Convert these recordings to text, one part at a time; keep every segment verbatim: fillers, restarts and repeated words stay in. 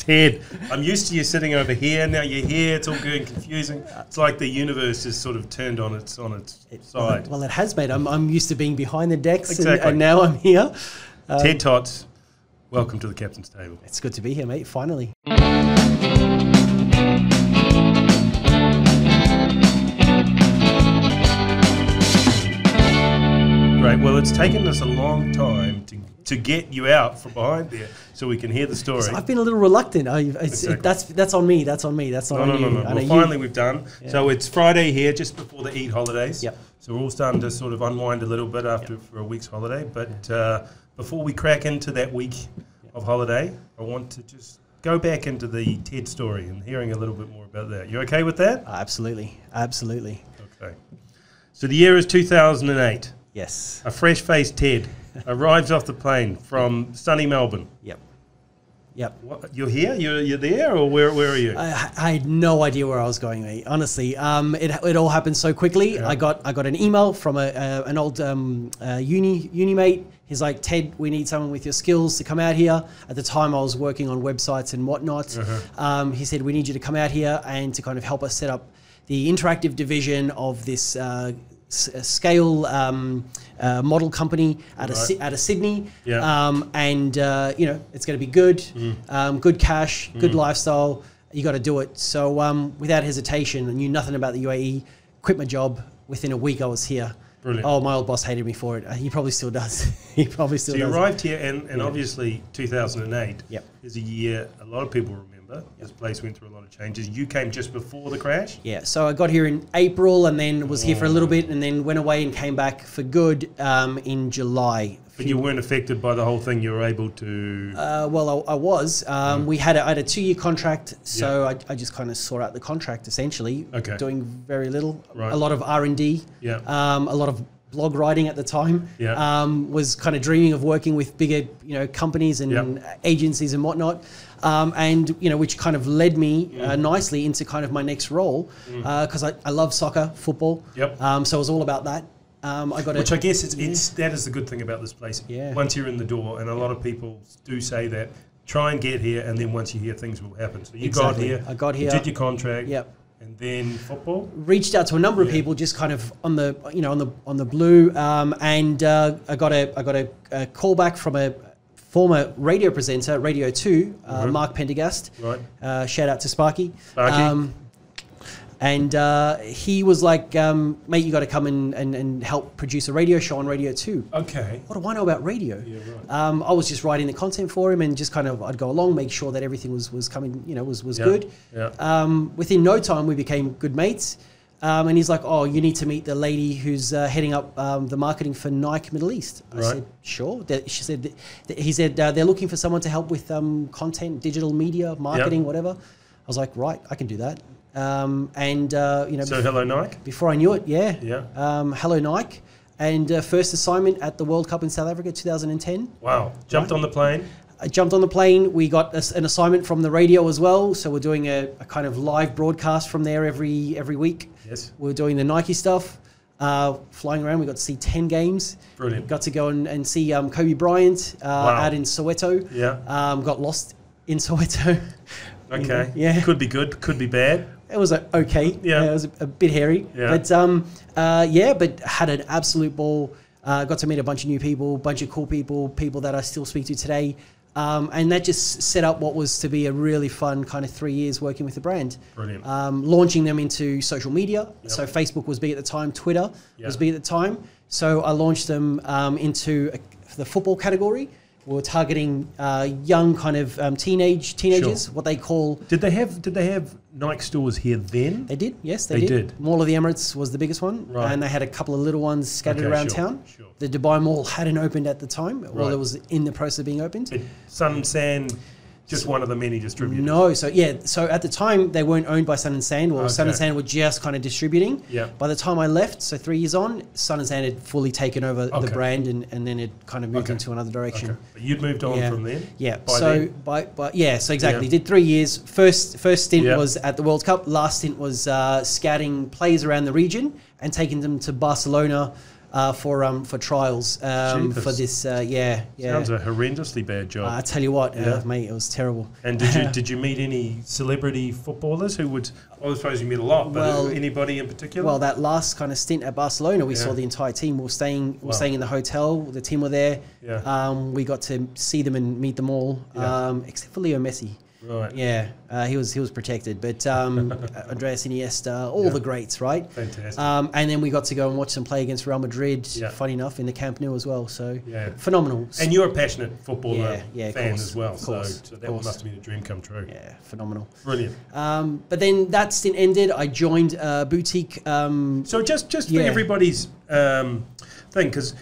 Ted, I'm used to you sitting over here. Now you're here. It's all good and confusing. It's like the universe is sort of turned on its on its it, side. Well, it has, mate. I'm, I'm used to being behind the decks, Exactly. and, and now I'm here. Um, Ted Tots, welcome to the captain's table. It's good to be here, mate. Finally. Great. Well, it's taken us a long time to to get you out from behind there so we can hear the story. So I've been a little reluctant. I, it's, Exactly. it, that's that's on me. That's on me. That's not No, on no, you. no, no. I Well, know finally you, we've done. Yeah. So it's Friday here, just before the Eid holidays. Yep. So we're all starting to sort of unwind a little bit after Yep. for a week's holiday. But uh, before we crack into that week of holiday, I want to just go back into the Ted story and hearing a little bit more about that. You okay with that? Uh, absolutely, absolutely. Okay. So the year is two thousand eight. Yes. A fresh-faced Ted arrives off the plane from sunny Melbourne. Yep. Yep. What, you're here? You're, you're there? Or where, where are you? I, I had no idea where I was going, mate. Honestly, um, it, it all happened so quickly. Yeah. I got I got an email from a, uh, an old um, uh, uni uni mate. He's like, Ted, we need someone with your skills to come out here. At the time, I was working on websites and whatnot. Uh-huh. Um, he said, we need you to come out here and to kind of help us set up the interactive division of this uh, s- scale um, uh, model company out of Right. Si- out of Sydney. Yeah. Um, and uh, you know, it's going to be good, Mm. um, good cash, good Mm. lifestyle. You got to do it. So um, without hesitation, I knew nothing about the U A E. Quit my job. Within a week, I was here. Brilliant. Oh, my old boss hated me for it. Uh, He probably still does. he probably still So you does. arrived here, and, and Yeah. obviously two thousand eight Yep. is a year a lot of people remember. This place went through a lot of changes. You came just before the crash? Yeah, so I got here in April and then was here for a little bit and then went away and came back for good um, in July. But you weren't affected by the whole thing. You were able to... Uh, well, I, I was. Um, Mm. We had a, I had a two-year contract, so I, I just kind of saw out the contract essentially. Okay. Doing very little. Right. A lot of R and D. Yeah. Um, a lot of blog writing at the time. Yeah. Um, was kind of dreaming of working with bigger, you know, companies and Yeah. agencies and whatnot. Um, and you know, which kind of led me uh, Mm. nicely into kind of my next role because I, I love soccer, football. Yep. Um, so it was all about that. Um, I got Which a, I guess it's, yeah. it's that is the good thing about this place. Yeah. Once you're in the door, and a lot of people do say that, try and get here, and then once you're here, things will happen. So you Exactly. got here. I got you here. did your contract. Yep. And then football. Reached out to a number of Yeah. people, just kind of on the you know on the on the blue, um, and uh, I got a I got a, a call back from a former radio presenter, Radio Two, uh, Mhm. Mark Pendergast. Right. Uh, shout out to Sparky. Sparky. Um, and uh, he was like, um, "Mate, you got to come and, and and help produce a radio show on Radio Two." Okay. What do I know about radio? Yeah, right. Um, I was just writing the content for him and just kind of I'd go along, make sure that everything was was coming, you know, was was Yeah. good. Yeah. Um, within no time, we became good mates. Um, and he's like, "Oh, you need to meet the lady who's uh, heading up um, the marketing for Nike Middle East." I Right. said, "Sure." That, she said, that, that- "He said uh, they're looking for someone to help with um, content, digital media, marketing, whatever." I was like, "Right, I can do that." Um, and uh, you know, So hello, Nike. before I knew it, yeah, Yeah. Um, hello Nike, and uh, first assignment at the World Cup in South Africa, two thousand ten. Wow. Jumped Right. on the plane. I jumped on the plane. We got a, an assignment from the radio as well, so we're doing a, a kind of live broadcast from there every every week. Yes. We're doing the Nike stuff, uh, flying around. We got to see ten games. Brilliant. Got to go and, and see um, Kobe Bryant uh, Wow. out in Soweto. Yeah. Um, got lost in Soweto. Okay. Yeah. Could be good. Could be bad. It was uh, okay. Yeah. It was a, a bit hairy. Yeah. But um, uh, yeah, but had an absolute ball. Uh, got to meet a bunch of new people, bunch of cool people, people that I still speak to today. Um, and that just set up what was to be a really fun kind of three years working with the brand. Brilliant. Um, launching them into social media. Yep. So Facebook was big at the time. Twitter Yeah. was big at the time. So I launched them um, into a, the football category. We were targeting uh, young kind of um, teenage teenagers, Sure. what they call. Did they have Did they have Nike stores here then? They did, yes, they, They did. did. Mall of the Emirates was the biggest one, Right. and they had a couple of little ones scattered Okay, around sure, town. sure. The Dubai Mall hadn't opened at the time, well, Right. it was in the process of being opened. It, Sun and Sand, just one of the many distributors. No, so yeah, so at the time they weren't owned by Sun and Sand, or Sun and Okay. Sand were just kind of distributing. Yeah. By the time I left, so three years on, Sun and Sand had fully taken over Okay. the brand, and, and then it kind of moved Okay. into another direction. Okay. But you'd moved on Yeah. from then? Yeah. By so then? by, by yeah, so exactly. Yeah. Did three years. First first stint Yeah. was at the World Cup. Last stint was uh, scouting players around the region and taking them to Barcelona, uh, for um for trials um, Jeepers. for this. Uh, yeah, yeah. Sounds a horrendously bad job. Uh, I tell you what, Yeah. uh, mate, it was terrible. And did you did you meet any celebrity footballers who would? I suppose you met a lot, but Well- anybody in particular? Well, that last kind of stint at Barcelona, we Yeah. saw the entire team. We were staying, we were Wow. staying in the hotel. The team were there. Yeah. Um, we got to see them and meet them all, Yeah. um, except for Leo Messi. right. Yeah, uh, he was he was protected, but um, Andreas Iniesta, all Yeah. the greats, right? Fantastic. Um, and then we got to go and watch them play against Real Madrid. Yeah. Funny enough, in the Camp Nou as well. So Yeah. phenomenal. And you're a passionate footballer Yeah, yeah, of fan course, as well, of course, so, so of that course. must have been a dream come true. Yeah, phenomenal. Brilliant. Um, but then that stint ended. I joined a boutique. Um, So just just for Yeah. everybody's um, thing, because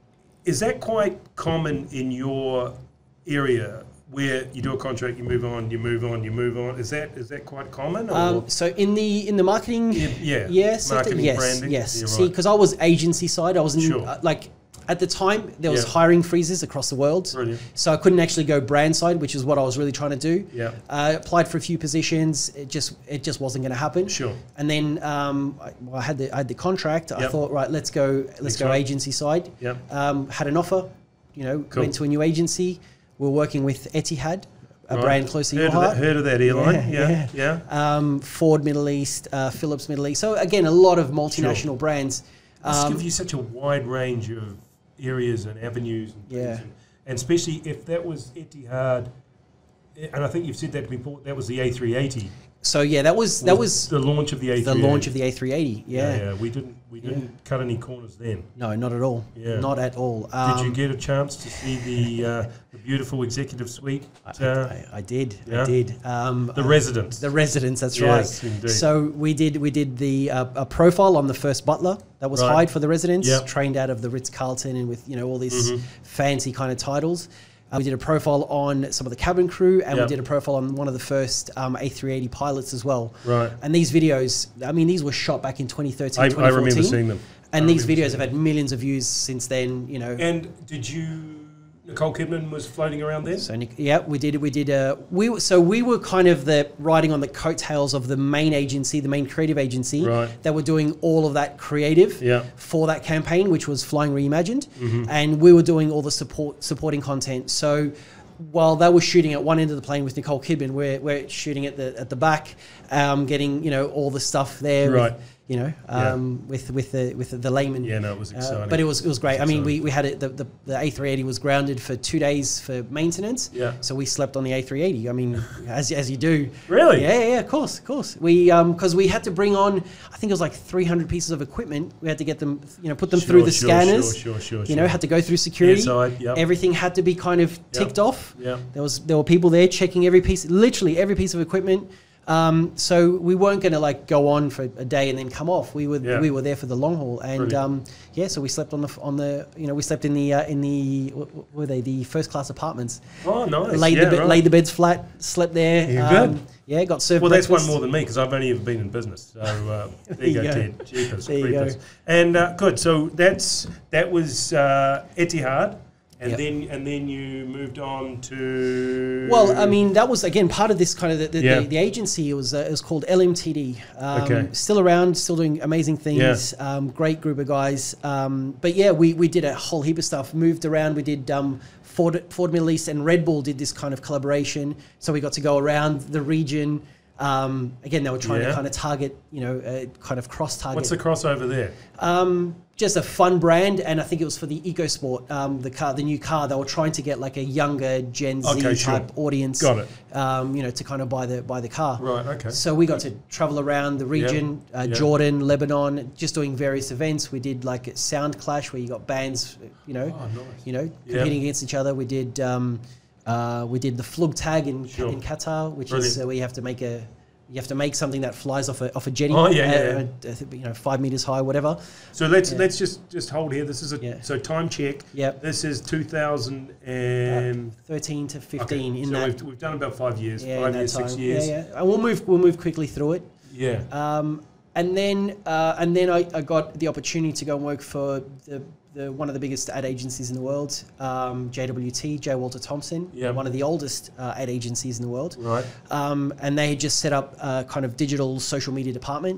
is that quite common in your area where you do a contract, you move on, you move on, you move on? Is that is that quite common? Or? um, so in the in the marketing, Yeah, yeah. yeah, sector, Marketing, yes, branding. yes. Yeah, See, right. because I was agency side, I was in, Sure. uh, like at the time there was Yeah. hiring freezes across the world. Brilliant. So I couldn't actually go brand side, which is what I was really trying to do. Yeah. I applied for a few positions. It just it just wasn't going to happen. Sure. And then um, I, well, I had the I had the contract. I Yep. thought, right, let's go let's go Excellent. agency side. Yep. Um, had an offer. You know, Cool. went to a new agency. We were working with Etihad, a Right. brand close to heard your of heart. that, heard of that airline? Yeah, Yeah, yeah. Um, Ford Middle East, uh, Philips Middle East. So again, a lot of multinational brands. Must Um, give you such a wide range of areas and avenues and things. Yeah. And, and especially if that was Etihad, and I think you've said that before, that was the A three eighty. so yeah, that was that was the launch of the A three eighty. the launch of the A three eighty. Yeah. Yeah, yeah. We didn't we didn't cut any corners then. No, not at all. Yeah. Not at all. Did you Um, get a chance to see the uh, the beautiful executive suite? I, Uh, I, I did. yeah? I did. Um, the uh, residents. The residents. That's Yes, right. indeed. So we did we did the uh, a profile on the first butler that was Right. hired for the residents, Yep. trained out of the Ritz Carlton and with you know all these Mhm. fancy kind of titles. Uh, we did a profile on some of the cabin crew, and Yep. we did a profile on one of the first um, A three eighty pilots as well. Right. And these videos, I mean, these were shot back in twenty thirteen, I, I twenty fourteen. remember seeing them. And I these remember videos have seeing had millions of views since then. You know. them. And did you? Nicole Kidman was floating around then. So Nick, yeah, we did. We did. Uh, we were- so we were kind of the riding on the coattails of the main agency, the main creative agency, Right. that were doing all of that creative Yeah. for that campaign, which was Flying Reimagined, Mm-hmm. and we were doing all the support supporting content. So while they were shooting at one end of the plane with Nicole Kidman, we're we're shooting at the at the back, um, getting you know all the stuff there, Right. With, you know, Yeah. um, with with the with the layman. Yeah, no, it was Uh, exciting. but it was it was great. It I was mean, we, exciting. we had it. The, the, the A three eighty was grounded for two days for maintenance. Yeah. So we slept on the A three eighty. I mean, as as you do. Really? Yeah, yeah, yeah, of course, of course. We um because we had to bring on, I think it was like three hundred pieces of equipment. We had to get them, you know, put them Sure, through the sure, scanners. Sure, sure, sure. You know, sure. had to go through security. Airside, yep. Everything had to be kind of ticked off. Yep. There was there were people there checking every piece, literally every piece of equipment. Um, so we weren't going to like go on for a day and then come off. We were Yeah. we were there for the long haul, and Brilliant. um, yeah, so we slept on the on the you know we slept in the uh, in the what, what were they the first class apartments. Oh, nice. Laid yeah, the bed, right. laid the beds flat, slept there. Yeah, um, good. Yeah, got served. Well, that's one breakfast. more than me because I've only ever been in business. So uh, there, There you you go, go. Ted. Jeepers, There you creepers. go. And uh, good. So that's that was uh, Etihad, and Yep. then and then you moved on to. Well, I mean, that was again part of this kind of the, the, Yeah. the, the agency. It was uh, it was called L M T D. Um, Okay. Still around, still doing amazing things. Um, great group of guys. Um, but yeah, we we did a whole heap of stuff. Moved around. We did um, Ford Ford Middle East and Red Bull did this kind of collaboration. So we got to go around the region. Um, again, they were trying Yeah. to kind of target, you know, uh, kind of cross target. What's the crossover there? Um, just a fun brand, and I think it was for the EcoSport, um, the car, the new car. They were trying to get like a younger Gen Z Okay, sure. type audience. Got it. Um, you know, to kind of buy the buy the car. Right. Okay. So we got to travel around the region, uh, yeah. Jordan, Lebanon, just doing various events. We did like a sound clash where you got bands, you know, Oh, nice. you know, Yeah. competing against each other. We did um, uh, we did the Flug Tag in Sure. in Qatar, which Brilliant. is uh, where you have to make a you have to make something that flies off a off a jetty, Oh, yeah, yeah, uh, uh, you know, five meters high, whatever. So let's Yeah. let's just just hold here. This is a Yeah. so time check. Yep. This is two thousand and thirteen to fifteen okay. in so that, we've, we've done about five years, yeah, in five that years, six time. years. Yeah, yeah. And we'll move we'll move quickly through it. Yeah. Um, and then uh, and then I, I got the opportunity to go and work for the, the one of the biggest ad agencies in the world, um, J W T, J. Walter Thompson, Yep. one of the oldest uh, ad agencies in the world. Right. Um, and they had just set up a kind of digital social media department.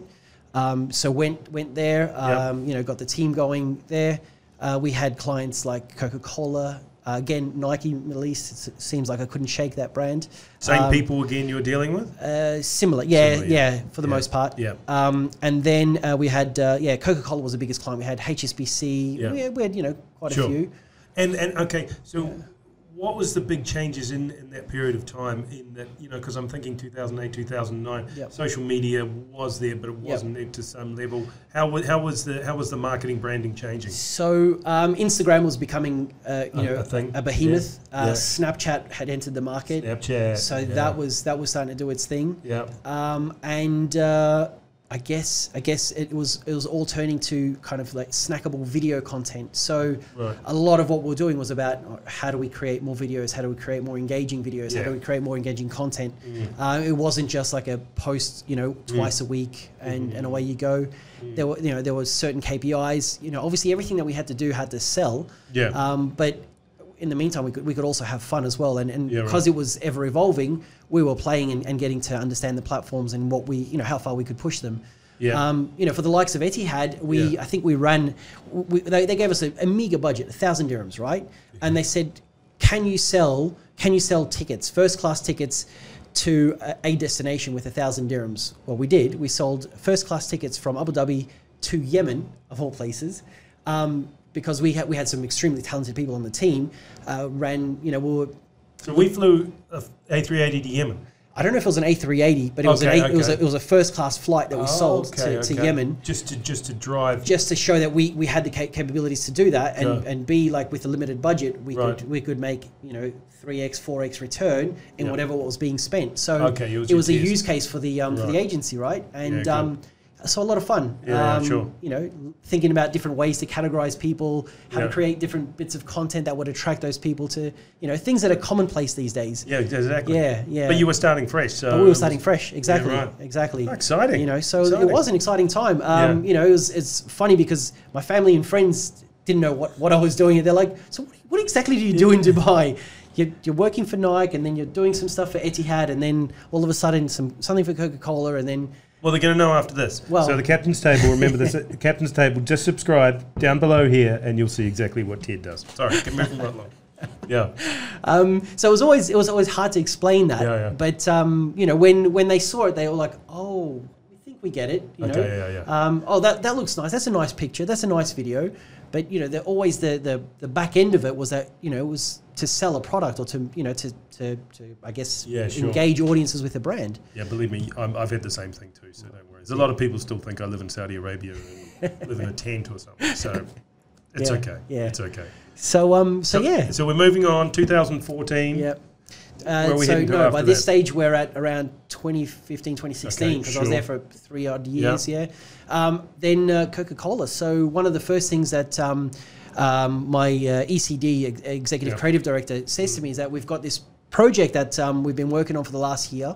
Um, so went went there. Um, Yep. You know, got the team going there. Uh, we had clients like Coca-Cola. Uh, again, Nike Middle East. It seems like I couldn't shake that brand. Same Um, people again you were dealing with? Uh, similar, yeah, Similar, yeah, yeah. for the Yeah. most part. Yeah. Um, and then uh, we had, uh, yeah, Coca-Cola was the biggest client. We had H S B C. Yeah. We, had, we had, you know, quite Sure. a few. And and okay, so what was the big changes in, in that period of time? In that, you know, because I'm thinking two thousand eight, two thousand nine, Yep. social media was there, but it Yep. wasn't there to some level. How was how was the how was the marketing branding changing? So um, Instagram was becoming, uh, you A- know, a thing. a behemoth. Yeah. Uh, Yeah. Snapchat had entered the market, Snapchat. so yeah. that was that was starting to do its thing. yeah. Um, and uh, I guess I guess it was it was all turning to kind of like snackable video content. So Right. a lot of what we're doing was about how do we create more videos, how do we create more engaging videos, Yeah. how do we create more engaging content. Mm. Uh, it wasn't just like a post, you know, twice a week and, and away you go. Mm. There were you know there was certain K P Is. You know, obviously everything that we had to do had to sell. Yeah. Um, but in the meantime, we could we could also have fun as well, and and Yeah, right. because it was ever evolving, we were playing and, and getting to understand the platforms and what we you know how far we could push them. Yeah. Um, you know, for the likes of Etihad, we Yeah. I think we ran. We, they, they gave us a, a meager budget, a thousand dirhams, right? And they said, "Can you sell? Can you sell tickets, first class tickets, to a, a destination with a thousand dirhams?" Well, we did. We sold first class tickets from Abu Dhabi to Yemen, of all places, um, because we had we had some extremely talented people on the team. Uh, ran, you know, we were. So we flew a A three eighty to Yemen. I don't know if it was an A three eighty, but it was Okay, an a, it was a, okay. it was a first class flight that we Oh, sold okay, to, to okay. Yemen. Just to just to drive. Just to show that we, we had the ca- capabilities to do that, and, Sure. and B, like with a limited budget, we Right. could we could make you know three x, four x return in Yeah. whatever was being spent. So Okay, it was it was a your test. use case for the um, for the Right. agency, right? And Yeah, um, so a lot of fun. Yeah, um, sure. You know, thinking about different ways to categorize people, how Yeah. to create different bits of content that would attract those people to you know things that are commonplace these days. Yeah, exactly. Yeah, yeah. But you were starting fresh, so But we were starting fresh, exactly, right. exactly. Exciting. You know, so Exciting. it was an exciting time. Um, Yeah. You know, it was it's funny because my family and friends didn't know what, what I was doing, and they're like, "So what, what exactly do you do in Dubai? You're, you're working for Nike, and then you're doing some stuff for Etihad, and then all of a sudden some something for Coca-Cola, and then." Well, they're going to know after this. Well- so the captain's table, remember this, the captain's table, just subscribe down below here and you'll see exactly what Ted does. Sorry, keep moving right along. Yeah. Um, so it was always it was always hard to explain that. Yeah, yeah. But um, you know, when when they saw it, they were like, "Oh, we think we get it." You Okay, know? yeah, yeah. Um, oh, that that looks nice. That's a nice picture. That's a nice video. But you know, the, always the, the the back end of it was that you know it was to sell a product or to you know to to, to I guess Yeah, sure. engage audiences with the brand. Yeah, believe me, I'm, I've had the same thing too, so don't worry. There's a lot of people still think I live in Saudi Arabia and live in a tent or something, so it's Yeah, okay. yeah. It's okay. So um, so, yeah, So we're moving on, two thousand fourteen. yeah. Where are Uh, we so heading to no, after by this that? stage we're at around twenty fifteen, twenty sixteen Okay, because I was sure. there for three odd years. Yeah. Um, then uh, Coca-Cola. So one of the first things that um, um, my uh, E C D ex- executive Yeah. creative director says to me is that we've got this project that um, we've been working on for the last year.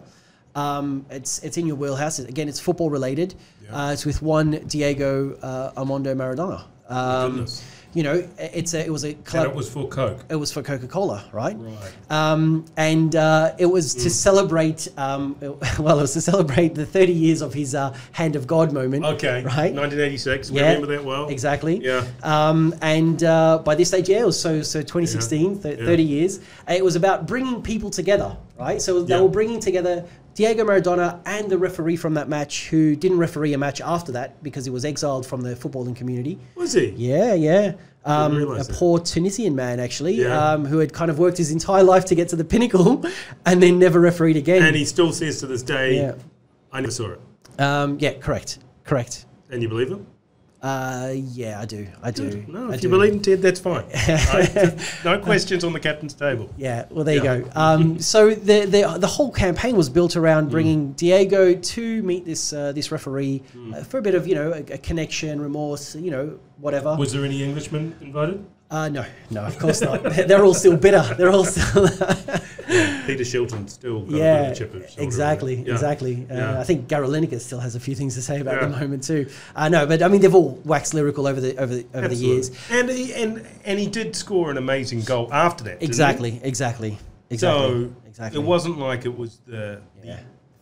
Um, it's it's in your wheelhouse. Again, it's football related. Yeah. Uh, it's with one Diego uh, Armando Maradona. Um, Goodness. you know, it's a, it was a And club. it was for Coke. It was for Coca-Cola, right? Right. Um, and uh, it was to celebrate, um, well, it was to celebrate the thirty years of his uh, Hand of God moment. Okay. Right? nineteen eighty-six. We Yeah, remember that well. Exactly. Yeah. Um, and uh, by this stage, yeah, it was so, so twenty sixteen, th- Yeah. thirty years. It was about bringing people together, right? So they Yeah. were bringing together Diego Maradona and the referee from that match who didn't referee a match after that because he was exiled from the footballing community. Was he? Yeah, yeah. Um, a realise that. poor Tunisian man, actually, Yeah. um, who had kind of worked his entire life to get to the pinnacle and then never refereed again. And he still says to this day, Yeah. I never saw it. Um, yeah, correct, correct. And you believe him? Uh, yeah, I do, I do. No, I if do. you believe in Ted, that's fine. Right? No questions on the captain's table. Yeah, well, there Yeah. you go. Um, so the, the the whole campaign was built around bringing Diego to meet this uh, this referee uh, for a bit of you know a, a connection, remorse, you know, whatever. Was there any Englishmen invited? Uh, no, no, of course not. They're all still bitter. They're all still. Yeah, Peter Shilton still got a bit yeah, of a chip of shoulder on exactly, it. Yeah. exactly. Uh, Yeah. I think Gary Lineker still has a few things to say about Yeah. the moment too. Uh, no, but I mean they've all waxed lyrical over the over the, over the Absolutely. years. And he, and and he did score an amazing goal after that. didn't he? Exactly, exactly, exactly. So exactly. it wasn't like it was the, Yeah. the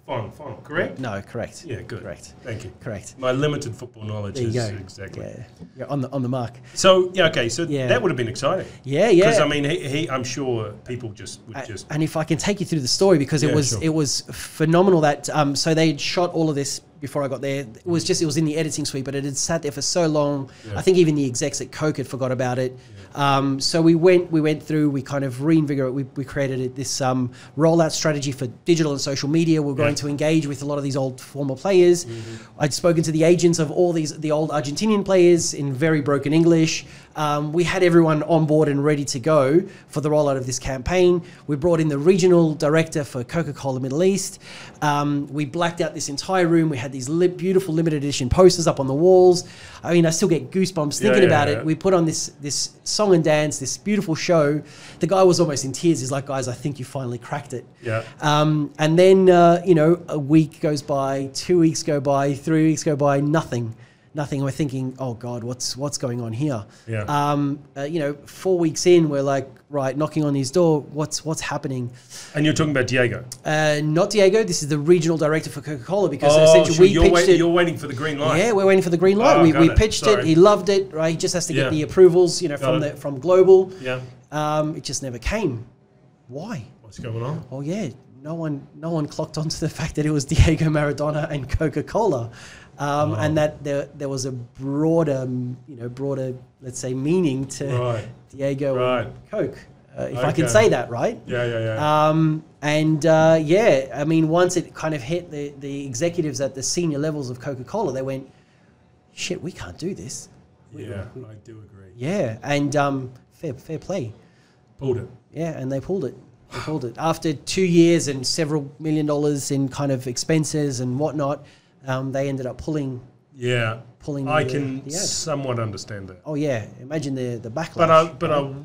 Fon, Fon, correct? No, correct. Yeah, good. Correct. Thank you. Correct. My limited football knowledge There you is go. exactly. Yeah, you're on the on the mark. So yeah, okay. So Yeah. that would have been exciting. Yeah, yeah. Because I mean, he, he, I'm sure people just would A- just. And if I can take you through the story, because it Yeah, was sure. it was phenomenal that um, so they shot all of this before I got there. It was just it was in the editing suite, but it had sat there for so long. Yeah. I think even the execs at Coke had forgot about it. Um, so we went we went through. We kind of reinvigorated. We, we created it, this um, rollout strategy for digital and social media. We're going Yeah. to engage with a lot of these old former players. Mm-hmm. I'd spoken to the agents of all these the old Argentinian players in very broken English. Um, we had everyone on board and ready to go for the rollout of this campaign. We brought in the regional director for Coca-Cola Middle East. Um, we blacked out this entire room. We had these li- beautiful limited edition posters up on the walls. I mean, I still get goosebumps Yeah, thinking yeah, about yeah. it. We put on this this song and dance, this beautiful show. The guy was almost in tears. He's like, guys, I think you finally cracked it. Yeah. Um, and then, uh, you know, a week goes by, two weeks go by, three weeks go by, nothing. Nothing. We're thinking, oh God, what's what's going on here? Yeah. Um, uh, you know, four weeks in, we're like, right, knocking on his door. What's what's happening? And you're talking about Diego. Uh, not Diego. This is the regional director for Coca-Cola because Oh, essentially so we you're, pitched wait, it. you're waiting for the green light. Yeah, we're waiting for the green light. Oh, we got we it. pitched Sorry. it. He loved it. Right, he just has to get Yeah. the approvals, you know, Got from it. the from global. Yeah. Um, it just never came. Why? What's going on? Oh yeah, no one no one clocked onto the fact that it was Diego Maradona and Coca-Cola, um, Oh. and that there there was a broader, um, you know, broader, let's say, meaning to Right. Diego Right. and Coke, uh, if I Okay. can say that, right? Yeah, yeah, yeah. Um, and uh, yeah, I mean, once it kind of hit the the executives at the senior levels of Coca-Cola, they went, "Shit, we can't do this." We- yeah, we- I do agree. yeah, and um, fair fair play. Pulled it. Yeah, and they pulled it. They pulled it after two years and several million dollars in kind of expenses and whatnot. Um, they ended up pulling. Yeah. Pulling I the, can the ad. somewhat understand that. Oh yeah, imagine the the backlash. But I, but right?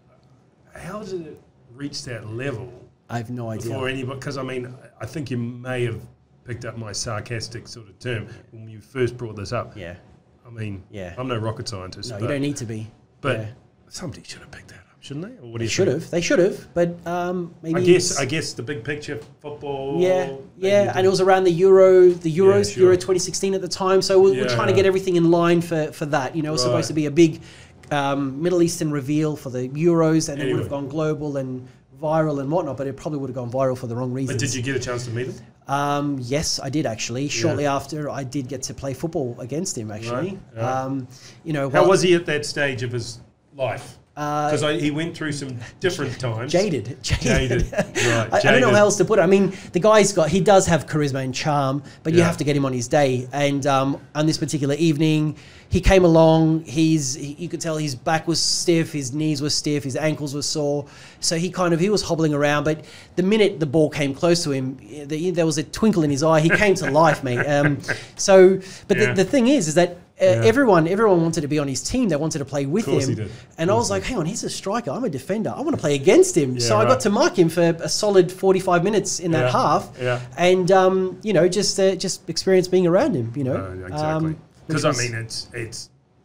I, how did it reach that level I have no idea. before anybody? Because I mean, I think you may have picked up my sarcastic sort of term when you first brought this up. Yeah, I mean, Yeah. I'm no rocket scientist. no, but, you don't need to be. But yeah. somebody should have picked that up, shouldn't they? Or what do They you should think? have. They should have. But um, maybe. I guess. it's- I guess the big picture football. Yeah, maybe yeah, it and it was around the Euro, the Yeah, Euros, sure. Euro twenty sixteen at the time. So we're, we're Yeah. trying to get everything in line for, for that. You know, it was Right. supposed to be a big um, Middle Eastern reveal for the Euros, and it would Anyway. have gone global and viral and whatnot. But it probably would have gone viral for the wrong reasons. But did you get a chance to meet him? Um, yes, I did actually. Shortly after, I did get to play football against him. Actually, Right, yeah. um, you know, How while- was he at that stage of his life? Uh, Because he went through some different times. Jaded, jaded. Jaded, right, I, I don't know jaded. how else to put it. I mean, the guy's got, he does have charisma and charm, but you Yeah. have to get him on his day. And um, on this particular evening, he came along. He's, he, you could tell his back was stiff, his knees were stiff, his ankles were sore. So he kind of, he was hobbling around. But the minute the ball came close to him, the, there was a twinkle in his eye. He came to life, mate. Um, so, but Yeah. the, the thing is, is that. Uh, Yeah. Everyone, everyone wanted to be on his team. They wanted to play with course him, he did. and I was like, "Hang on, he's a striker. I'm a defender. I want to play against him." Yeah, so I got right. to mark him for a solid forty-five minutes in that Yeah, half, yeah. and um, you know, just uh, just experience being around him. You know, Uh, exactly. Um, Because which I was- mean, it's it's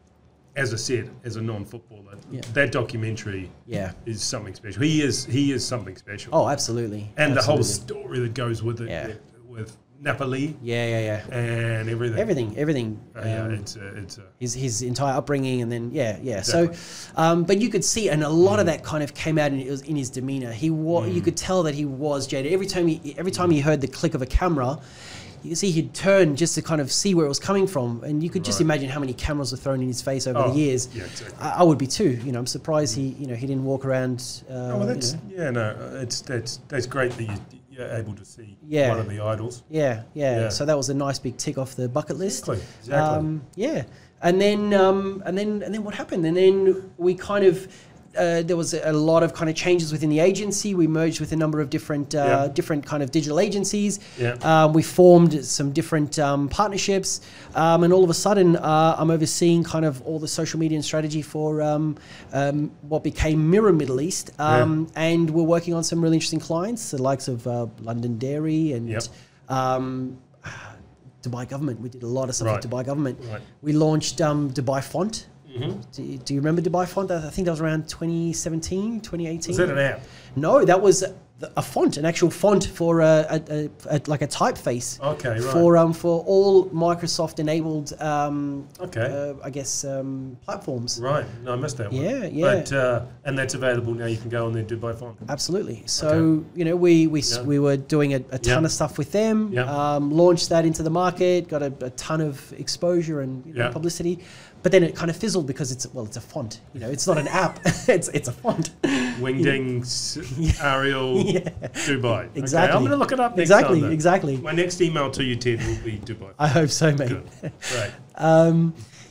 as I said, as a non-footballer, Yeah. that documentary yeah. is something special. He is he is something special. Oh, absolutely. and the whole Absolutely. story that goes with it, Yeah. with, with Napoli Yeah, yeah, yeah. and everything. Everything, everything. Uh, yeah, um, it's a, it's a, his his entire upbringing, and then yeah, yeah. Exactly. So, um, but you could see, and a lot of that kind of came out in, it was in his demeanor. He was, you could tell that he was jaded. Every time he, every time he heard the click of a camera, you could see he'd turn just to kind of see where it was coming from, and you could just Right. imagine how many cameras were thrown in his face over Oh, the years. yeah, exactly. I, I would be too. You know, I'm surprised he, you know, he didn't walk around. Uh, oh, well, that's you know. yeah, no, it's that's that's great that you, you're able to see Yeah. one of the idols. Yeah, yeah, Yeah. So that was a nice big tick off the bucket list. Exactly, exactly. Um, yeah, and then um, and then and then what happened? And then we kind of uh, there was a lot of kind of changes within the agency. We merged with a number of different uh, Yeah. different kind of digital agencies. Yeah. Um, we formed some different um, partnerships, um, and all of a sudden, uh, I'm overseeing kind of all the social media and strategy for um, um, what became Mirror Middle East. Um, And we're working on some really interesting clients, the likes of uh, London Dairy and Yep. um, Dubai Government. We did a lot of stuff Right. with Dubai Government. Right. We launched um, Dubai Font. Mm-hmm. Do, you- do you remember Dubai Font? I think that was around twenty seventeen, twenty eighteen. Was that an app? No, that was the, a font, an actual font for a, a, a, a like a typeface. Okay, right. For um for all Microsoft enabled um Okay. uh, I guess um platforms. Right. No, I missed that one. Yeah, yeah. But uh, and that's available now. You can go on there Dubai Font. Absolutely. So Okay. you know we we, s Yeah. we were doing a, a ton Yeah. of stuff with them. Yeah. Um, launched that into the market, got a, a ton of exposure and you know, Yeah. publicity. But then it kind of fizzled because it's well, it's a font. You know, it's not an app. it's it's a font. Wingdings, Arial, Yeah. Dubai. Okay, Exactly. I'm going to look it up next Exactly. time. then. Exactly. My next email to you, Ted, will be Dubai. I hope so, mate. Good. Right. Um,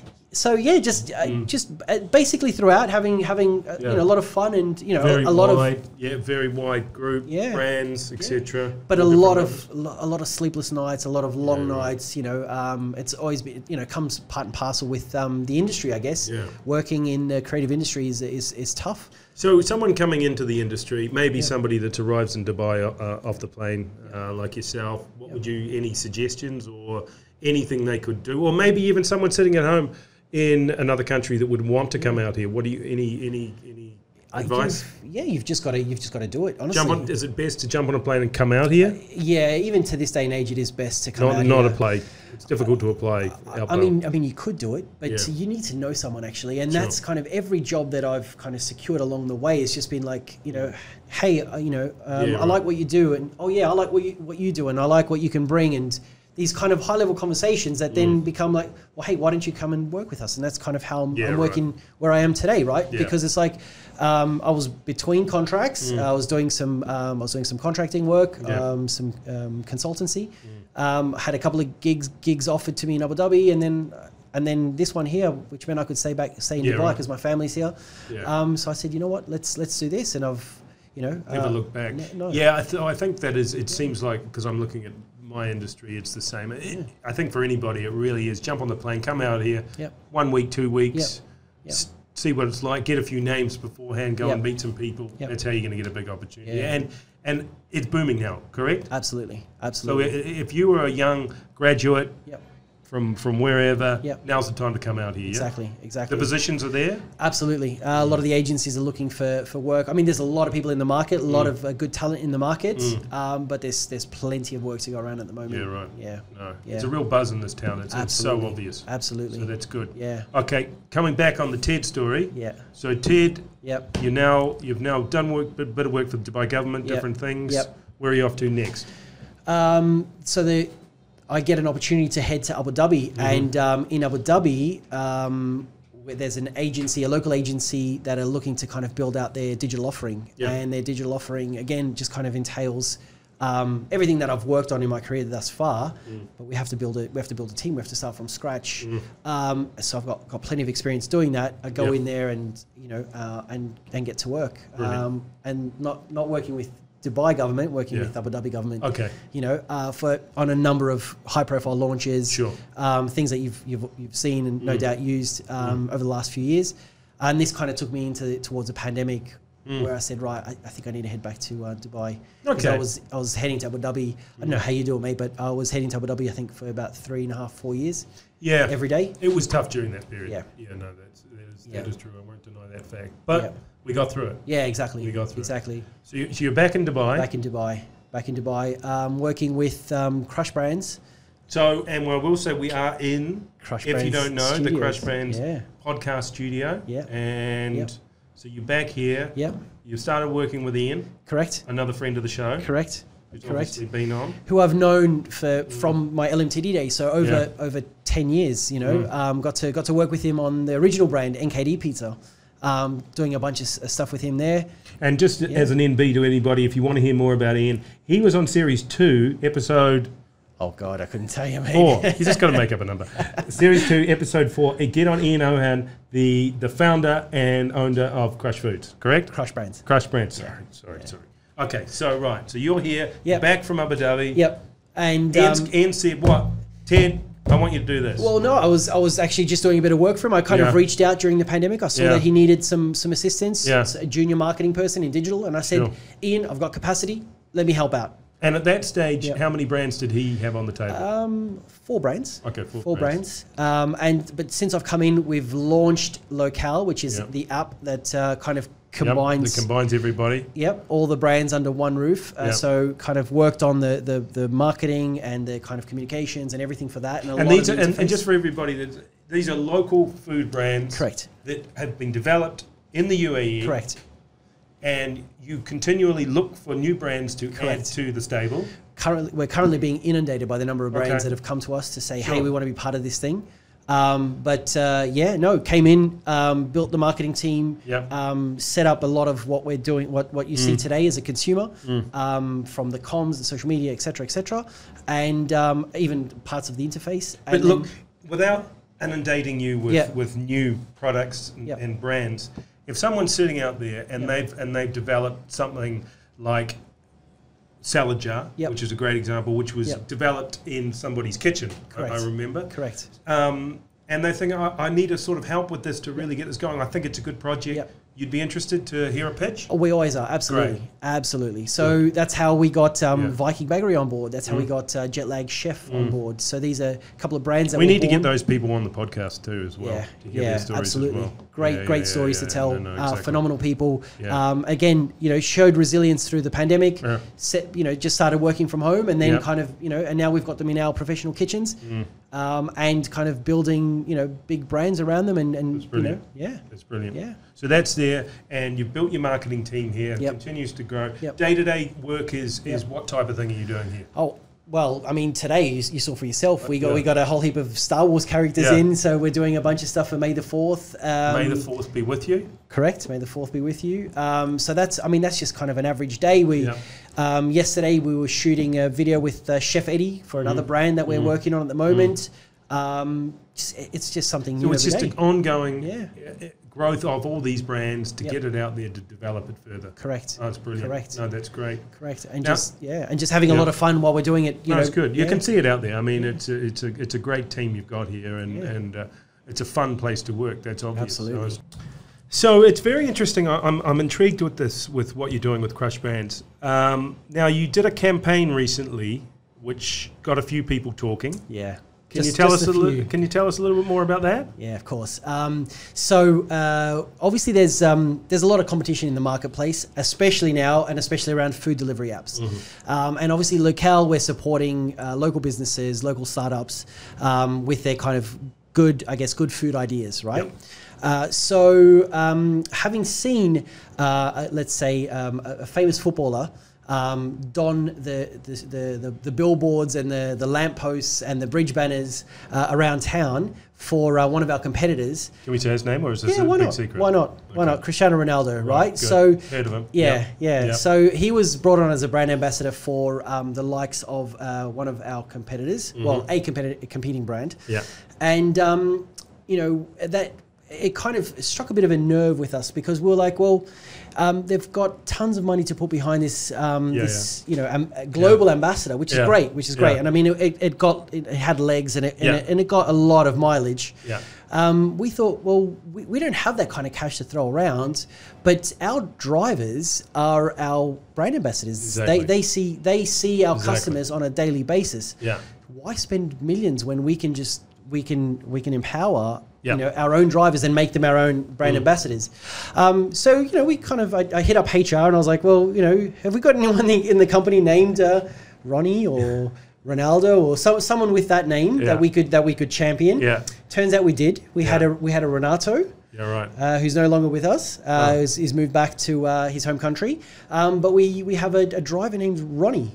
so yeah, just uh, just uh, basically throughout having having uh, Mm. Yeah. you know a lot of fun and you know Very a lot wide, of yeah, very wide group, Yeah. brands, et cetera. but a All lot different of lo- a lot of sleepless nights, a lot of long Yeah, right. nights. You know, um, it's always been you know comes part and parcel with um, the industry, I guess. Yeah. Working in the creative industry is is, is tough. So someone coming into the industry, maybe somebody that arrives in Dubai uh, off the plane, uh, like yourself, what would you, any suggestions or anything they could do? Or maybe even someone sitting at home in another country that would want to come out here. What do you, any, any, any I advice? give- yeah, you've just got to you've just got to do it. Honestly, Jump on, is it best to jump on a plane and come out here? yeah. Even to this day and age, it is best to come Not, out not here. a play. It's difficult to apply. I outbound. mean, I mean, you could do it, but Yeah. you need to know someone actually, and Sure. that's kind of every job that I've kind of secured along the way. It's just been like, you know, hey, uh, you know, um, Yeah, I right. like what you do, and oh yeah, I like what you what you do, and I like what you can bring, and these kind of high level conversations that then become like, well, hey, why don't you come and work with us? And that's kind of how I'm, Yeah, I'm right. working where I am today, right? Yeah. Because it's like um, I was between contracts. Mm. I was doing some um, I was doing some contracting work, Yeah. um, some um, consultancy. Um, had a couple of gigs gigs offered to me in Abu Dhabi, and then and then this one here, which meant I could stay back, stay in Yeah, Dubai right. because my family's here. Yeah. Um, so I said, you know what, let's let's do this, and I've, you know, Never uh, look back. n- no. Yeah, I, th- I think that is. It seems like because I'm looking at my industry, it's the same. It, I think for anybody, it really is. Jump on the plane, come out here, Yep. one week, two weeks, Yep. s- see what it's like. Get a few names beforehand. Go Yep. and meet some people. Yep. That's how you're going to get a big opportunity. Yeah. And and it's booming now. Correct. Absolutely, So absolutely. i- if you were a young graduate Yep. from from wherever, Yep. now's the time to come out here. Yeah? Exactly, The exactly. positions are there. Absolutely. Uh, a lot of the agencies are looking for, for work. I mean, there's a lot of people in the market, a lot of uh, good talent in the market, um, but there's there's plenty of work to go around at the moment. Yeah, right. Yeah. No, Yeah. it's a real buzz in this town. It's, it's so Absolutely. obvious. Absolutely. So that's good. Yeah. Okay, coming back on the TED story. Yeah. So TED, Yep. you now you've now done work, bit, bit of work for the Dubai government, Yep. different things. Yep. Where are you off to next? Um, so the, I get an opportunity to head to Abu Dhabi, Mm-hmm. and um, in Abu Dhabi, um, where there's an agency, a local agency that are looking to kind of build out their digital offering, Yeah. and their digital offering again just kind of entails um, everything that I've worked on in my career thus far. Mm. But we have to build a we have to build a team. We have to start from scratch. Um, so I've got, got plenty of experience doing that. I go Yep. in there and you know uh, and and get to work, Brilliant. um, and not not working with Dubai government, working Yeah. with Abu Dhabi government Okay. you know, uh, for on a number of high-profile launches, Sure. um, things that you've you've, you've seen and no Mm. doubt used um, over the last few years, and this kind of took me into towards a pandemic where I said, right, I, I think I need to head back to uh, Dubai. 'Cause Okay. I was I was heading to Abu Dhabi. I don't know how you do it, mate, but I was heading to Abu Dhabi. I think for about three and a half, four years Yeah. every day. It was tough during that period. Yeah. Yeah, no, that's, that, is, Yeah. that is true. I won't deny that fact. But Yeah. we got through it. Yeah, exactly. We got through it. exactly. So, you, so you're back in Dubai. Back in Dubai. Back in Dubai, um, working with um, Crush Brands. So, and I will say we are in, Crush if you Brands don't know, the Studios. Crush Brands Yeah. podcast studio. Yeah. And Yep. so you're back here. Yep. You started working with Ian, Correct. another friend of the show, Correct. who's Correct. obviously been on. Who I've known for from my L M T D days, so over Yeah. over ten years. You know, Mm. um, got to got to work with him on the original brand N K D Pizza, um, doing a bunch of s- stuff with him there. And just Yeah. as an N B to anybody, if you want to hear more about Ian, he was on series two, episode Oh God, I couldn't tell you, mate. four. He's just got to make up a number. Series two, episode four. Uh, Get on Ian Ohan, the the founder and owner of Crush Foods, correct? Crush Brands. Crush Brands. Sorry, sorry, sorry. Okay, so right, so you're here, Yep. back from Abu Dhabi. Yep. And Ian's, um, Ian said, "What, Ted? I want you to do this." well, no, I was I was actually just doing a bit of work for him. I kind Yeah. of reached out during the pandemic. I saw Yeah. that he needed some some assistance, Yeah. a junior marketing person in digital, and I said, Sure. Ian, I've got capacity. Let me help out. and at that stage, Yep. how many brands did he have on the table? Um, four brands. okay, four, Four brands. brands. Um, and but since I've come in, we've launched Locale, which is Yeah. the app that uh, kind of combines yep, that combines everybody. Yep, all the brands under one roof. Uh, Yep. So kind of worked on the, the the marketing and the kind of communications and everything for that. And, a And lot these of are, the and, and interface- just for everybody, that these are local food brands, Correct. that have been developed in the U A E. Correct. And you continually look for new brands to add Correct. to the stable. Currently, we're currently being inundated by the number of brands Okay. that have come to us to say, Sure. hey, we want to be part of this thing. Um, but uh, yeah, no, came in, um, built the marketing team, Yep. um, set up a lot of what we're doing, what, what you Mm. see today as a consumer, um, from the comms, the social media, et cetera, et cetera, and um, even parts of the interface. But And look, then- without inundating you with, Yeah. with new products and, Yep. and brands, if someone's sitting out there and Yep. they've and they've developed something like Salad Jar, Yep. which is a great example, which was Yep. developed in somebody's kitchen, I, Correct. I remember. correct. Um, and they think, I, I need a sort of help with this to really get this going. I think it's a good project. Yep. You'd be interested to hear a pitch? Oh, we always are, absolutely, Great. absolutely. So that's how we got um, Yeah. Viking Bakery on board. That's how we Mm. got uh, Jetlag Chef on board. So these are a couple of brands that We were need to get born- those people on the podcast too as well. Yeah, to hear yeah, their stories absolutely. as well. Great, Yeah, great yeah, stories yeah, to tell. no, no, uh, exactly. phenomenal people. Yeah. Um, again, you know, showed resilience through the pandemic. Yeah. Set, you know, just started working from home, and then Yeah. kind of, you know, and now we've got them in our professional kitchens, Mm. um, and kind of building, you know, big brands around them, and, and That's you know, brilliant. yeah, That's brilliant. yeah. So that's there, and you've built your marketing team here. Yep. Continues to grow. Yep. Day-to-day work is is Yep. what type of thing are you doing here? Oh. Well, I mean, today you, you saw for yourself. We got Yeah. we got a whole heap of Star Wars characters Yeah. in, so we're doing a bunch of stuff for May the Fourth. Um, May the fourth be with you. Correct. May the fourth be with you. Um, so that's, I mean, that's just kind of an average day. We, Yeah. um, yesterday we were shooting a video with uh, Chef Eddie for another Mm. brand that we're Mm. working on at the moment. Um, just, it's just something So new it's every just day. an ongoing Yeah. uh, growth of all these brands to Yep. get it out there to develop it further. Correct. Oh, that's brilliant. Correct. No, that's great. Correct. And Now- just yeah, and just having a Yeah. lot of fun while we're doing it. You no, know, it's good. You yeah. can see it out there. I mean, it's a, it's a it's a great team you've got here, and Yeah. and uh, it's a fun place to work. That's obvious. Absolutely. So it's, so it's very interesting. I- I'm I'm intrigued with this, with what you're doing with Crush Brands. Um, now, you did a campaign recently, which got a few people talking. Yeah. Can Just- you tell just us a a little? few. Can you tell us a little bit more about that? Yeah, of course. Um, so uh, obviously, there's um, there's a lot of competition in the marketplace, especially now, and especially around food delivery apps. Um, and obviously, Locale, we're supporting uh, local businesses, local startups, um, with their kind of good, I guess, good food ideas, right? Yep. Uh, so um, having seen, uh, uh, let's say, um, a, a famous footballer. Um, don the the, the the the billboards and the the lampposts and the bridge banners uh, around town for uh, one of our competitors. Can we say his name, or is this Yeah, a why big not? secret? Why not? Why Okay. not? Cristiano Ronaldo, right? good. So Heard of him. yeah, Yep. yeah. Yep. So he was brought on as a brand ambassador for um, the likes of uh, one of our competitors, well, a competitor, competing brand, Yeah. and um, you know that it kind of struck a bit of a nerve with us because we were like, well, um, they've got tons of money to put behind this, um, Yeah, this you know, um, a global ambassador, which is Yeah. great, which is great. Yeah. And I mean, it, it got, it had legs and it, and, Yeah. it, and it got a lot of mileage. Yeah. Um, we thought, well, we, we don't have that kind of cash to throw around, but our drivers are our brand ambassadors. Exactly. They, they see, they see our Exactly. customers on a daily basis. Yeah. Why spend millions when we can just, we can, we can empower Yeah. you know, our own drivers and make them our own brand Mm. ambassadors. Um, so, you know, we kind of, I, I hit up H R and I was like, well, you know, have we got anyone in the, in the company named uh, Ronnie or Ronaldo or so, someone with that name Yeah. that we could, that we could champion? Yeah. Turns out we did. We had Yeah. a, we had a Renato, Yeah. Right. uh, who's no longer with us. Uh, Oh. he's, he's moved back to uh, his home country. Um, but we, we have a, a driver named Ronnie.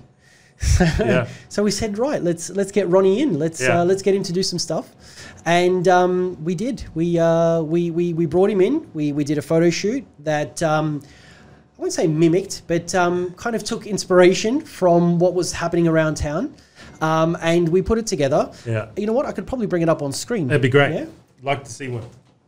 Yeah. So we said, right, let's let's get Ronnie in. Let's Yeah. uh, let's get him to do some stuff, and um, we did. We, uh, we we we brought him in. We we did a photo shoot that um, I won't say mimicked, but um, kind of took inspiration from what was happening around town, um, and we put it together. Yeah. You know what? I could probably bring it up on screen. That'd be great. Yeah. Like to see one.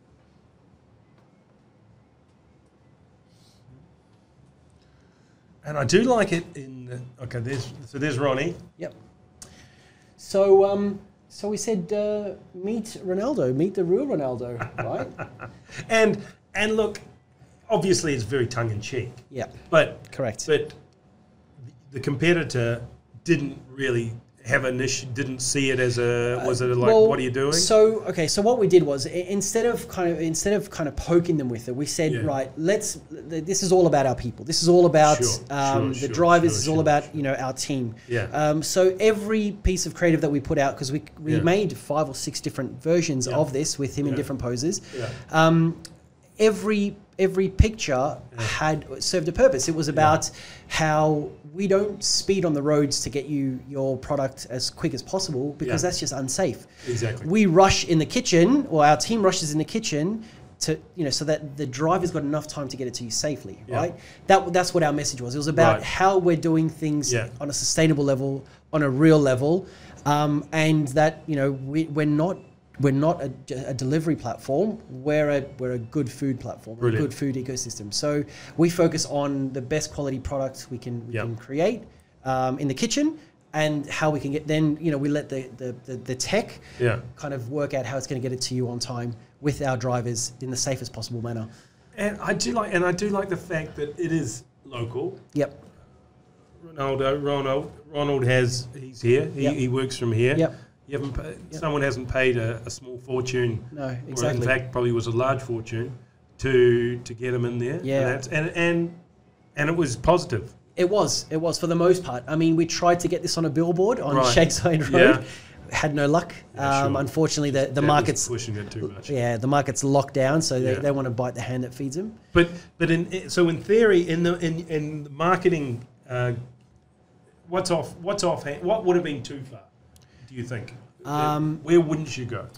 And I do like it in the, okay, there's so there's Ronnie. Yep. So um, so we said, uh, meet Ronaldo, meet the real Ronaldo, right? And and look, obviously it's very tongue in cheek. Yeah. But Correct. but the competitor didn't really have an issue, didn't see it as a, was it like, Well, what are you doing? So okay, so what we did was i- instead of kind of instead of kind of poking them with it, we said, Yeah. right, let's. This is all about our people. This is all about Sure, um, sure, the sure, drivers. sure, This is all sure, about you know our team. Yeah. Um, so every piece of creative that we put out, because we we Yeah. made five or six different versions Yeah. of this with him in Yeah. different poses. Yeah. Um, every every picture had served a purpose. It was about how we don't speed on the roads to get you your product as quick as possible because Yeah. that's just unsafe. Exactly. We rush in the kitchen, or our team rushes in the kitchen to you know so that the driver's got enough time to get it to you safely, Yeah. right? That that's what our message was. It was about Right. how we're doing things Yeah. on a sustainable level, on a real level, um, and that you know we, we're not. We're not a, a delivery platform. We're a we're a good food platform, Brilliant. a good food ecosystem. So we focus on the best quality products we can we Yep. can create um, in the kitchen, and how we can get. Then you know we let the the, the, the tech Yeah. kind of work out how it's going to get it to you on time with our drivers in the safest possible manner. And I do like, and I do like the fact that it is local. Yep. Ronaldo, Ronald, Ronald has, he's here. He, Yep. he works from here. Yep. You haven't pay, Someone hasn't paid a, a small fortune. No, Or exactly. in fact, probably was a large fortune to to get him in there. Yeah. And that's, and, and and it was positive. It was. It was for the most part. I mean, we tried to get this on a billboard on Right. Shakeside Yeah. Road. Had no luck. Yeah, um, sure. Unfortunately, the, the That was market's pushing it too much. yeah the market's locked down, so they, Yeah. they want to bite the hand that feeds them. But but in so in theory, in the in in the marketing, uh, what's off? What's off? What would have been too far? Do you think? Um, Where wouldn't you go?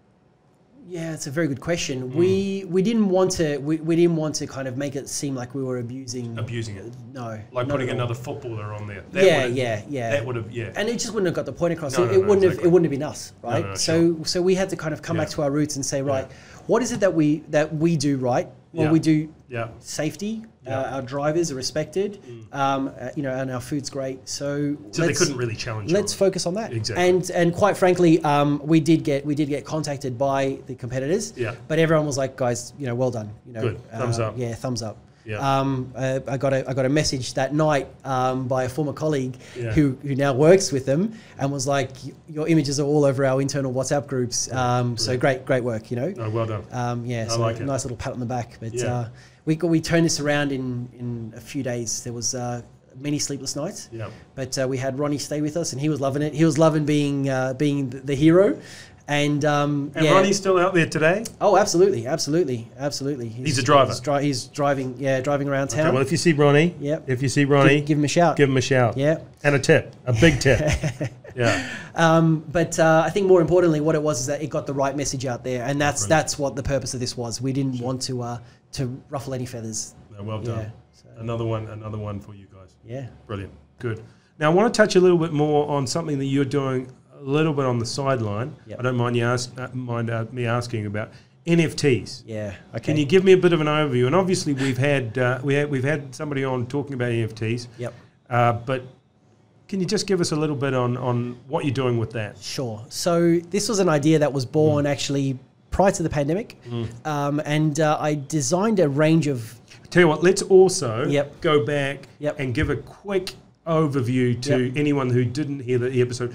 Yeah, it's a very good question. Hmm. We we didn't want to we, we didn't want to kind of make it seem like we were abusing. Abusing it, No, like not putting at all. another footballer on there. Yeah, would've- yeah, yeah. That would have, yeah. And it just wouldn't have got the point across. No, it no, it no, wouldn't have exactly. it wouldn't have been us, right? no, so so we had to kind of come Yeah. back to our roots and say, right, Yeah. what is it that we that we do right? Well, Yeah. we do Yeah. safety. Yeah. Uh, our drivers are respected. Um, uh, you know, and our food's great. So So they let's- couldn't really challenge. Let's you. focus on that. Exactly. And and quite frankly, um, we did get we did get contacted by the competitors. Yeah. But everyone was like, guys, you know, well done. You know, Good. Thumbs uh, up. Yeah, thumbs up. Yeah. Um, uh, I got a I got a message that night um, by a former colleague Yeah. who who now works with them and was like, your images are all over our internal WhatsApp groups. Um, so Brilliant. great great work. You know. Oh, well done. Um, yeah, I so like it. nice little pat on the back. But Yeah. uh, we got, we turned this around in, in a few days. There was uh, many sleepless nights. Yeah. But uh, we had Ronnie stay with us, and he was loving it. He was loving being uh, being the, the hero. And, um, And yeah. Ronnie's still out there today. Oh, absolutely, absolutely, absolutely. He's a driver. He's, dri- he's driving, yeah, driving around town. Okay, well, if you see Ronnie, Yep. if you see Ronnie, give, give him a shout. give him a shout. Yeah. And a tip, a big tip. Yeah. Um, but uh, I think more importantly, what it was is that it got the right message out there, and that's Brilliant. that's what the purpose of this was. We didn't want to uh, to ruffle any feathers. No, well done. Yeah, so- Another one, another one for you guys. Yeah. Brilliant. Good. Now I want to touch a little bit more on something that you're doing a little bit on the sideline. Yep. I don't mind you ask, uh, mind uh, me asking about N F Ts. Yeah. Okay. Can you give me a bit of an overview? And obviously we've had uh, we had, we've had somebody on talking about N F Ts. Yep. Uh, but can you just give us a little bit on, on what you're doing with that? Sure. So this was an idea that was born Mm. actually prior to the pandemic, um, and uh, I designed a range of. Tell you what, let's also Yep. go back Yep. and give a quick overview to Yep. anyone who didn't hear the episode.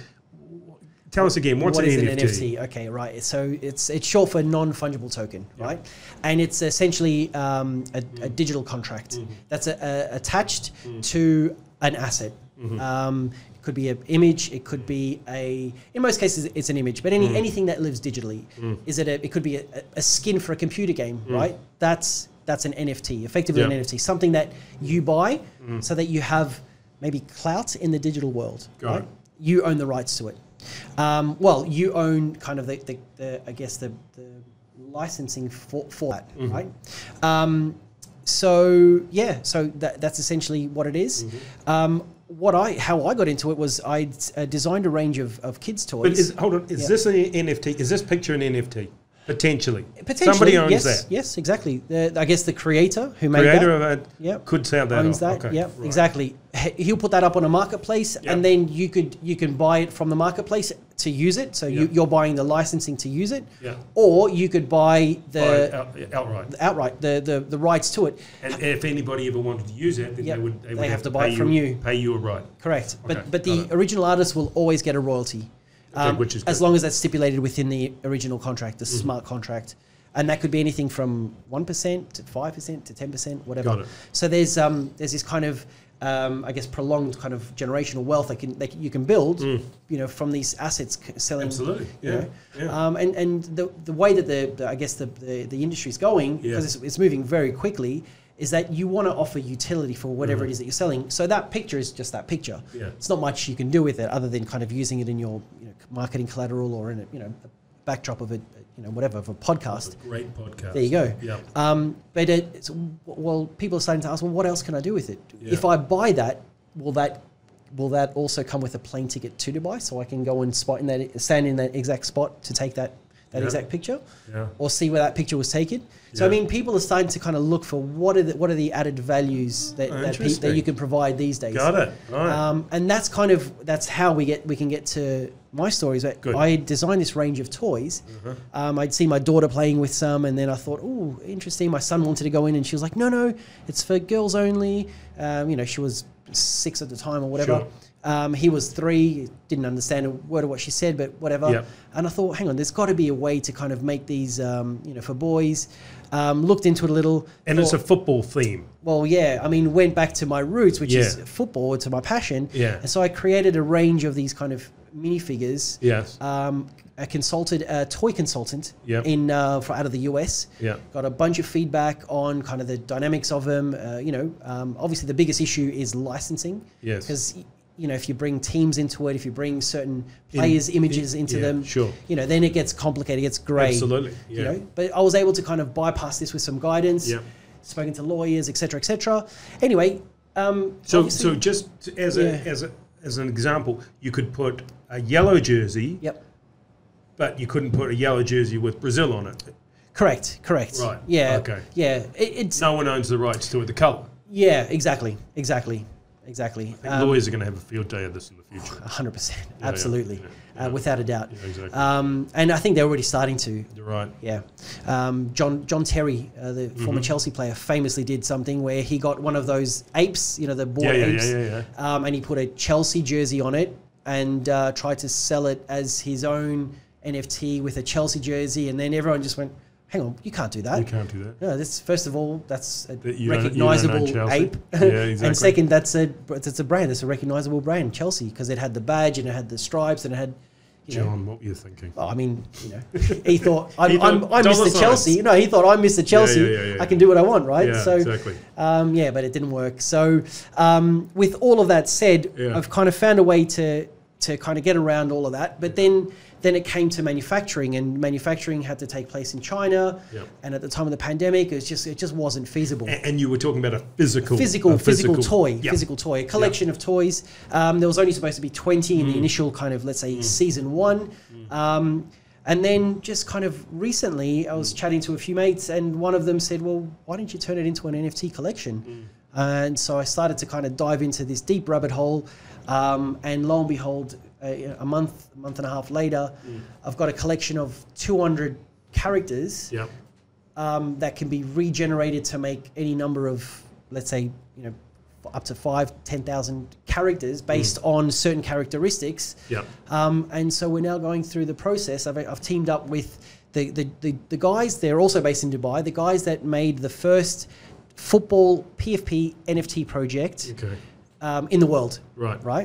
Tell us again, what's what an, is N an F T? N F T? Okay, right. So it's it's short for non-fungible token, right? And it's essentially um, a, a digital contract that's a, a, attached to an asset. Um, it could be an image. It could be a. In most cases, it's an image. But any anything that lives digitally, is it? A, it could be a, a skin for a computer game, right? That's that's an N F T, effectively an Yeah. N F T, something that you buy so that you have maybe clout in the digital world, Got right? it. You own the rights to it. Um, well, you own kind of the, the, the I guess the, the licensing for, for that, Mm-hmm. right? Um, so yeah, so that, that's essentially what it is. Mm-hmm. Um, what I how I got into it was I uh, designed a range of, of kids toys. But is, hold on, is Yeah. this an N F T? Is this picture an N F T? Potentially. Potentially, Somebody owns yes, that. Yes, exactly. The, I guess the creator who made Creator that of it Yep. could sell that owns off. that. Okay, Yep, right. exactly. He- He'll put that up on a marketplace, Yep. and then you could you can buy it from the marketplace to use it. So you, Yep. you're buying the licensing to use it, Yeah. or you could buy the Buy it out, outright. outright the, the the rights to it. And if anybody ever wanted to use it, then Yep. they would they, They would have have to to buy pay it from you. Pay you a right. Correct. Okay, But but got the it. original artist will always get a royalty, Okay, um, which is as good. long as that's stipulated within the original contract, the Mm-hmm. smart contract. And that could be anything from one percent to five percent to ten percent, whatever. Got it. So there's um, there's this kind of, um, I guess, prolonged kind of generational wealth that, can, that you can build, you know, from these assets c- selling. Mm. Absolutely, You yeah, know? yeah. Um, and, and the, the way that the, the I guess, the, the, the industry is going, Yeah. because it's, it's moving very quickly, is that you want to offer utility for whatever it is that you're selling. So that picture is just that picture. Mm-hmm. Yeah. It's not much you can do with it other than kind of using it in your you know, marketing collateral or in a, you know, a backdrop of a, you know, whatever, of a podcast. Great podcast. There you go. Yeah. Um, but it, it's, well, people are starting to ask, well, what else can I do with it? Yeah. If I buy that, will that will that also come with a plane ticket to Dubai, so I can go and spot in that stand in that exact spot to take that that Yeah. exact picture, Yeah. or see where that picture was taken? So I Yeah. mean, people are starting to kind of look for what are the what are the added values that Oh, that, pe- that interesting. you can provide these days. Got it. Right. Um, and that's kind of that's how we get we can get to my stories. That Good. Uh-huh. I designed this range of toys. Um, I'd see my daughter playing with some, and then I thought, oh, interesting. My son wanted to go in, and she was like, no, no, it's for girls only. Um, you know, she was six at the time or whatever. Sure. Um, he was three, didn't understand a word of what she said, but whatever. Yep. And I thought, hang on, there's got to be a way to kind of make these, um, you know, for boys. Um, looked into it a little. and it's a thought- football theme. well, yeah. I mean, went back to my roots, which is Yeah. football, to my passion. Yeah. And so I created a range of these kind of minifigures. Yes. Um, I consulted a toy consultant Yep. in uh, for out of the U S. Yeah. Got a bunch of feedback on kind of the dynamics of them. Uh, you know, um, obviously the biggest issue is licensing. Yes. Because you know, if you bring teams into it, if you bring certain players' images into yeah, them, sure. you know, then it gets complicated, it gets grey. Absolutely, You yeah. know, but I was able to kind of bypass this with some guidance. Yep. Spoken to lawyers, et cetera, et cetera. Anyway, um, So, obviously- so just as a Yeah. as a as an example, you could put a yellow jersey, yep, but you couldn't put a yellow jersey with Brazil on it. correct, correct. Right, Yeah. okay. Yeah. It, it's No one owns the rights to it. The color. yeah, exactly, exactly, exactly. I think Um, lawyers are going to have a field day of this in the future. one hundred percent, yeah, absolutely, yeah, Uh, yeah. without a doubt. Yeah, exactly. Um, and I think they're already starting to. You're right. Yeah, um, John John Terry, uh, the former Mm-hmm. Chelsea player, famously did something where he got one of those apes, you know, the board Yeah, yeah, apes, yeah, yeah, Um, and he put a Chelsea jersey on it and uh, tried to sell it as his own N F T with a Chelsea jersey, and then everyone just went, "Hang on, you can't do that." You can't do that. No, this first of all, that's a That you don't- you don't recognizable own Chelsea. ape, Yeah, exactly. and second, that's a it's a brand. It's a recognizable brand, Chelsea, because it had the badge and it had the stripes and it had, you know. John, what were you thinking? Oh, I mean, you know, he thought I'm, He thought I'm, I'm dollar Mister signs. Chelsea. No, he thought I'm Mister Chelsea. yeah, yeah, yeah, I can do what I want, right? Yeah, so, exactly. um, yeah, but it didn't work. So, um, with all of that said, Yeah. I've kind of found a way to to kind of get around all of that. But then then it came to manufacturing, and manufacturing had to take place in China. Yep. And at the time of the pandemic, it was just it just wasn't feasible. A- And you were talking about a physical, Physical, a physical, toy, Yeah. physical toy, a collection of toys. Um, there was only supposed to be twenty Mm. in the initial kind of, let's say, season one. Um, and then just kind of recently, I Mm. was chatting to a few mates, and one of them said, well, why don't you turn it into an N F T collection? Mm. And so I started to kind of dive into this deep rabbit hole. Um, and lo and behold, a, a month, a month and a half later, Mm. I've got a collection of two hundred characters Yeah. um, that can be regenerated to make any number of, let's say, you know, up to five, ten thousand characters based on certain characteristics. Yeah. Um, and so we're now going through the process. I've, I've teamed up with the, the, the, the guys, they're also based in Dubai, the guys that made the first football P F P N F T project Okay. um, in the world. Right. Right.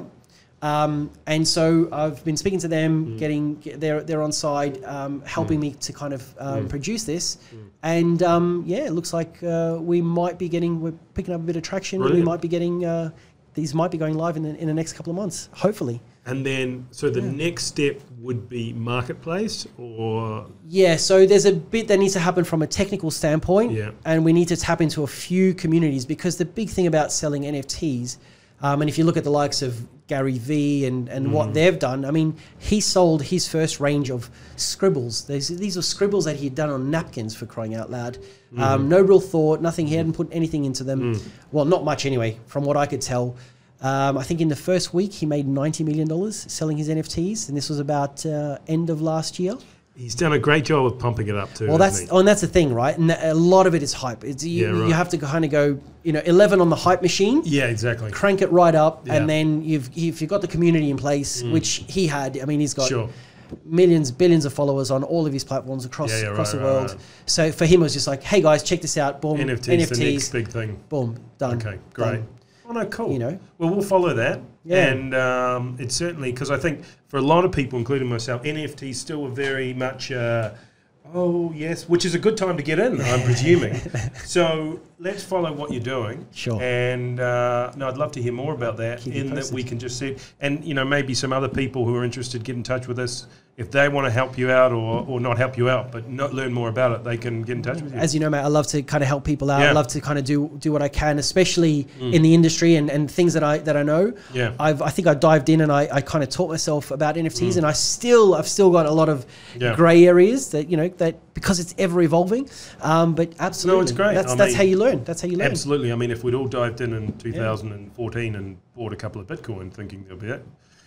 Um, and so I've been speaking to them, getting get, they're they're on side, um, helping me to kind of um, produce this, and um, yeah, it looks like uh, we might be getting we're picking up a bit of traction. Brilliant. We might be getting uh, these might be going live in the, in the next couple of months, hopefully. And then, so the next step would be marketplace, or Yeah, so there's a bit that needs to happen from a technical standpoint, Yeah. and we need to tap into a few communities, because the big thing about selling N F Ts, Um, and if you look at the likes of Gary Vee and, and Mm. what they've done, I mean, he sold his first range of scribbles. These, these are scribbles that he'd done on napkins, for crying out loud. Mm. Um, no real thought, nothing. He hadn't put anything into them. Mm. Well, not much anyway, from what I could tell. Um, I think in the first week he made ninety million dollars selling his N F Ts, and this was about uh, end of last year. He's done a great job of pumping it up too. Well, that's hasn't oh, and that's the thing, right? And a lot of it is hype. It's you, Yeah, right. you have to kind of go, you know, eleven on the hype machine, he? Yeah, exactly. crank it right up, Yeah. and then you've if you've got the community in place, which he had. I mean, he's got Sure. millions, billions of followers on all of his platforms across Yeah, yeah, across right, the right, world. right. So for him, it was just like, hey guys, check this out. Boom, N F Ts, N F the next Ts, big thing. boom, done. Okay, great. done. Oh no, cool. You know? well, we'll follow that. Yeah. And um, it's certainly because I think for a lot of people, including myself, N F Ts still are very much. Uh, oh yes, which is a good time to get in, I'm presuming. So let's follow what you're doing. Sure. And uh, no, I'd love to hear more about that. Keep you in that posted. we can just see, and you know, maybe some other people who are interested get in touch with us. If they want to help you out, or, or not help you out, but not learn more about it, they can get in touch with you. As you know, mate, I love to kind of help people out. Yeah. I love to kind of do do what I can, especially in the industry and, and things that I that I know. Yeah. I've I think I dived in and I, I kind of taught myself about N F Ts, and I still I've still got a lot of Yeah. grey areas that you know that because it's ever evolving. Um, but absolutely, great. That's I that's mean, how you learn. That's how you learn. Absolutely. I mean, if we'd all dived in in two thousand fourteen and bought a couple of Bitcoin thinking there'll be it,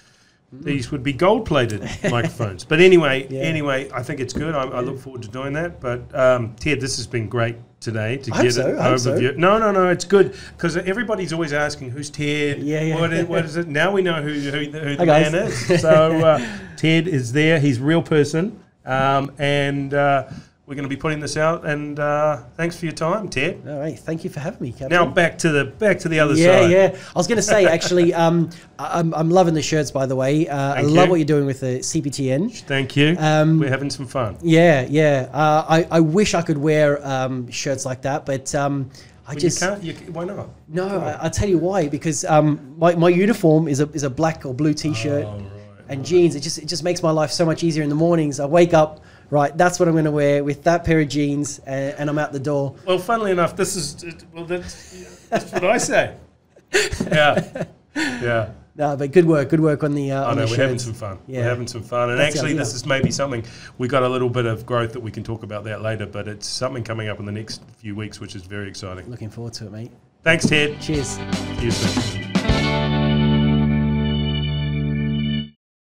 these would be gold-plated microphones. But anyway, Yeah. anyway, I think it's good. I, I look forward to doing that. But um, Ted, this has been great today to I hope get so, an I hope so. overview. No, no, no, it's good because everybody's always asking who's Ted. Yeah, yeah. What is, what is it? Now we know who who, who the Hi, guys. man is. So uh, Ted is there. He's a real person, um, and. Uh, We're going to be putting this out, and uh, thanks for your time, Ted. All right, thank you for having me, Captain. Now back to the back to the other yeah, side. yeah. I was going to say actually, um, I- I'm I'm loving the shirts, by the way. Uh, I Thank love you. what you're doing with the C P T N. Thank you. Um, We're having some fun. Yeah, yeah. Uh, I I wish I could wear um, shirts like that, but um, I Well, just you can't. You, why not? no. I, I'll tell you why. Because um, my my uniform is a is a black or blue T-shirt Oh, right, and right. jeans. It just it just makes my life so much easier in the mornings. I wake up. Right, that's what I'm going to wear with that pair of jeans, and, and I'm out the door. Well, funnily enough, this is well. That's, that's what I say. Yeah, yeah. No, but good work, good work on the. Uh, I on know the we're shirts. having some fun. Yeah. We're having some fun, and That's actually, it, this yeah. is maybe something we got a little bit of growth that we can talk about that later. But it's something coming up in the next few weeks, which is very exciting. Looking forward to it, mate. Thanks, Ted. Cheers. See you soon.